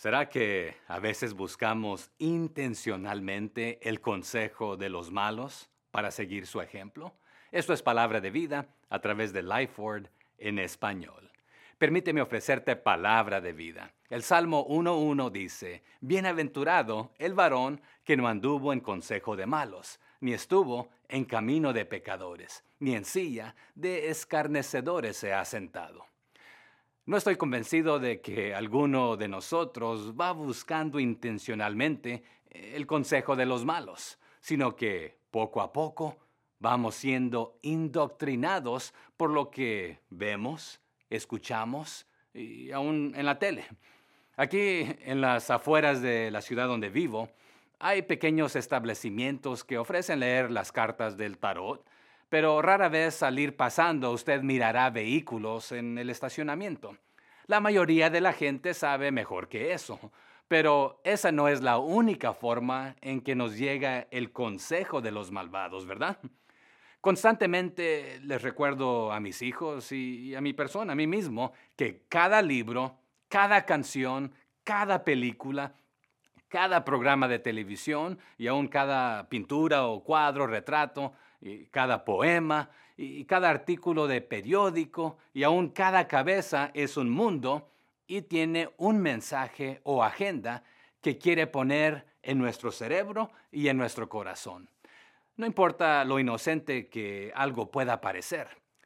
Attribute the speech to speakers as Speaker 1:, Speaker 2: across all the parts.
Speaker 1: ¿Será que a veces buscamos intencionalmente el consejo de los malos para seguir su ejemplo? Esto es Palabra de Vida a través de Lifeword en español. Permíteme ofrecerte palabra de vida. El Salmo 1:1 dice, Bienaventurado el varón que no anduvo en consejo de malos, ni estuvo en camino de pecadores, ni en silla de escarnecedores se ha sentado. No estoy convencido de que alguno de nosotros va buscando intencionalmente el consejo de los malos, sino que poco a poco vamos siendo indoctrinados por lo que vemos, escuchamos y aún en la tele. Aquí en las afueras de la ciudad donde vivo, hay pequeños establecimientos que ofrecen leer las cartas del tarot, pero rara vez al ir pasando usted mirará vehículos en el estacionamiento. La mayoría de la gente sabe mejor que eso, pero esa no es la única forma en que nos llega el consejo de los malvados, ¿verdad? Constantemente les recuerdo a mis hijos y a mi persona, a mí mismo, que cada libro, cada canción, cada película, cada programa de televisión y aún cada pintura o cuadro, retrato, y cada poema y cada artículo de periódico y aún cada cabeza es un mundo y tiene un mensaje o agenda que quiere poner en nuestro cerebro y en nuestro corazón. No importa lo inocente que algo pueda parecer,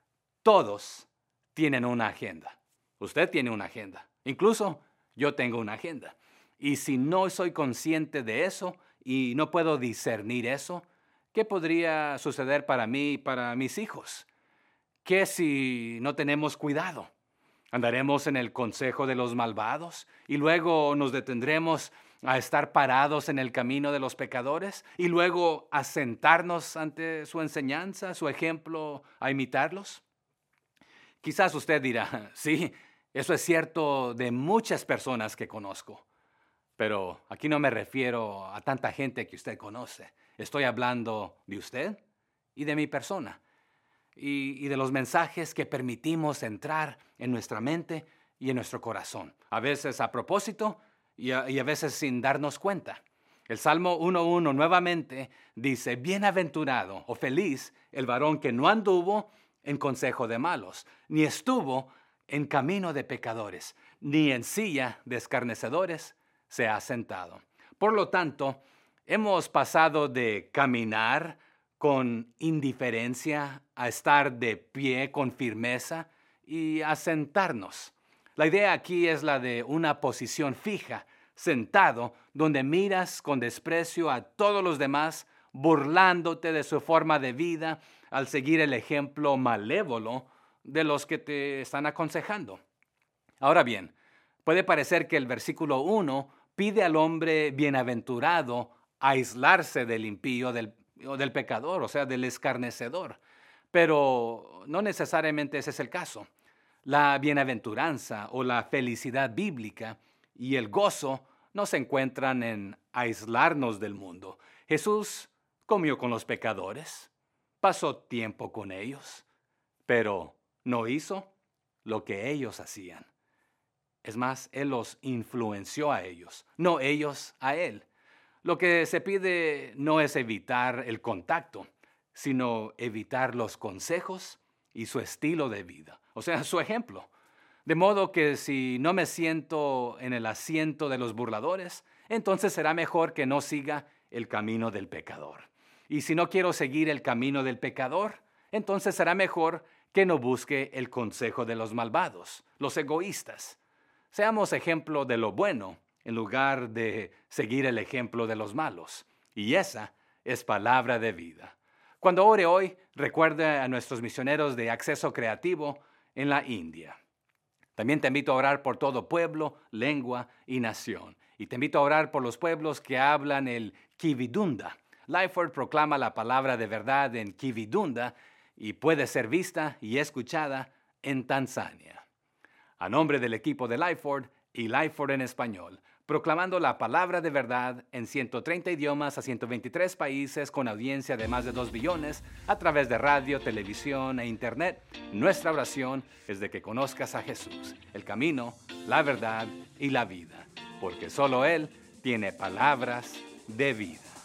Speaker 1: todos tienen una agenda. Usted tiene una agenda. Incluso yo tengo una agenda. Y si no soy consciente de eso y no puedo discernir eso, ¿qué podría suceder para mí y para mis hijos? ¿Qué si no tenemos cuidado? ¿Andaremos en el consejo de los malvados y luego nos detendremos a estar parados en el camino de los pecadores y luego a sentarnos ante su enseñanza, su ejemplo, a imitarlos? Quizás usted dirá, sí, eso es cierto de muchas personas que conozco. Pero aquí no me refiero a tanta gente que usted conoce. Estoy hablando de usted y de mi persona y de los mensajes que permitimos entrar en nuestra mente y en nuestro corazón. A veces a propósito y a veces sin darnos cuenta. El Salmo 1:1 nuevamente dice, Bienaventurado o feliz el varón que no anduvo en consejo de malos, ni estuvo en camino de pecadores, ni en silla de escarnecedores se ha sentado. Por lo tanto, hemos pasado de caminar con indiferencia a estar de pie con firmeza y a sentarnos. La idea aquí es la de una posición fija, sentado, donde miras con desprecio a todos los demás, burlándote de su forma de vida al seguir el ejemplo malévolo de los que te están aconsejando. Ahora bien, puede parecer que el versículo 1 pide al hombre bienaventurado aislarse del impío o del pecador, o sea, del escarnecedor. Pero no necesariamente ese es el caso. La bienaventuranza o la felicidad bíblica y el gozo no se encuentran en aislarnos del mundo. Jesús comió con los pecadores, pasó tiempo con ellos, pero no hizo lo que ellos hacían. Es más, Él los influenció a ellos, no ellos a Él. Lo que se pide no es evitar el contacto, sino evitar los consejos y su estilo de vida, o sea, su ejemplo. De modo que si no me siento en el asiento de los burladores, entonces será mejor que no siga el camino del pecador. Y si no quiero seguir el camino del pecador, entonces será mejor que no busque el consejo de los malvados, los egoístas. Seamos ejemplo de lo bueno en lugar de seguir el ejemplo de los malos. Y esa es palabra de vida. Cuando ore hoy, recuerde a nuestros misioneros de Acceso Creativo en la India. También te invito a orar por todo pueblo, lengua y nación. Y te invito a orar por los pueblos que hablan el Kividunda. Lifeword proclama la palabra de verdad en Kividunda y puede ser vista y escuchada en Tanzania. A nombre del equipo de Lifeword y Lifeword en español, proclamando la palabra de verdad en 130 idiomas a 123 países con audiencia de más de 2 billones a través de radio, televisión e internet. Nuestra oración es de que conozcas a Jesús, el camino, la verdad y la vida. porque solo Él tiene palabras de vida.